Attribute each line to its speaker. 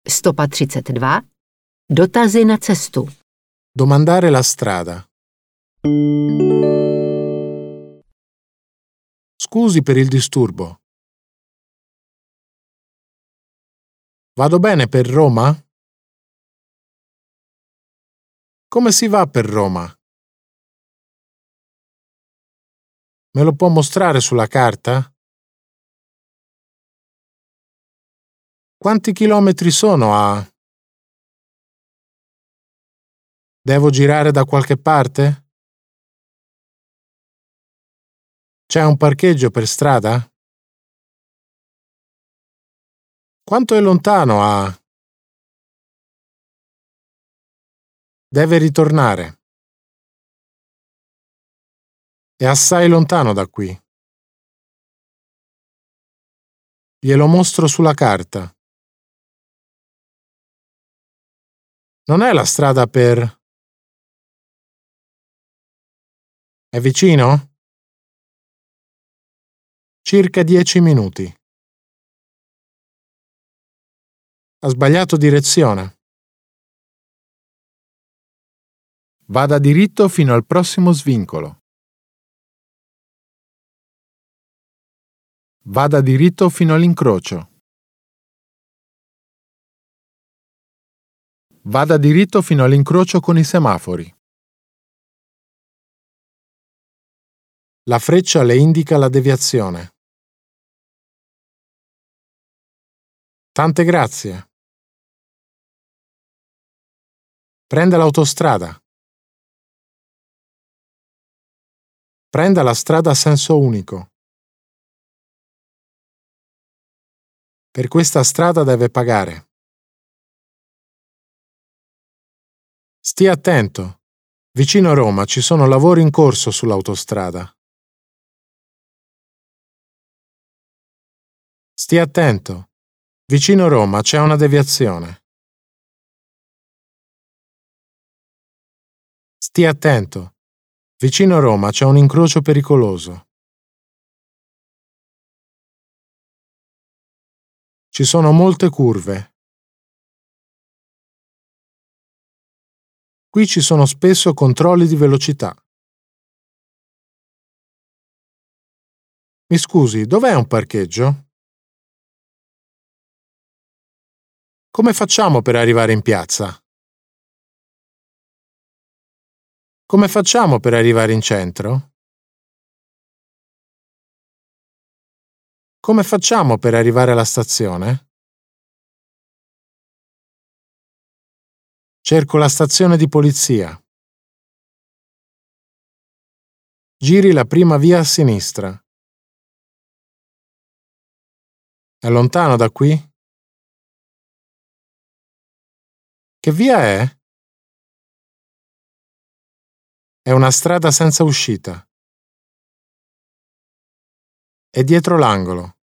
Speaker 1: Stopa 32. Dotazy na cestu.
Speaker 2: Domandare la strada. Scusi per il disturbo. Vado bene per Roma? Come si va per Roma? Me lo può mostrare sulla carta? Quanti chilometri sono a... Devo girare da qualche parte? C'è un parcheggio per strada? Quanto è lontano a... Deve ritornare. È assai lontano da qui. Glielo mostro sulla carta. Non è la strada per... È vicino? Circa 10 minuti. Ha sbagliato direzione. Vada diritto fino al prossimo svincolo. Vada diritto fino all'incrocio. Vada diritto fino all'incrocio con i semafori. La freccia le indica la deviazione. Tante grazie. Prenda l'autostrada. Prenda la strada a senso unico. Per questa strada deve pagare. Stia attento. Vicino a Roma ci sono lavori in corso sull'autostrada. Stia attento. Vicino a Roma c'è una deviazione. Stia attento. Vicino a Roma c'è un incrocio pericoloso. Ci sono molte curve. Qui ci sono spesso controlli di velocità. Mi scusi, dov'è un parcheggio? Come facciamo per arrivare in piazza? Come facciamo per arrivare in centro? Come facciamo per arrivare alla stazione? Cerco la stazione di polizia. Giri la prima via a sinistra. È lontano da qui? Che via è? È una strada senza uscita. È dietro l'angolo.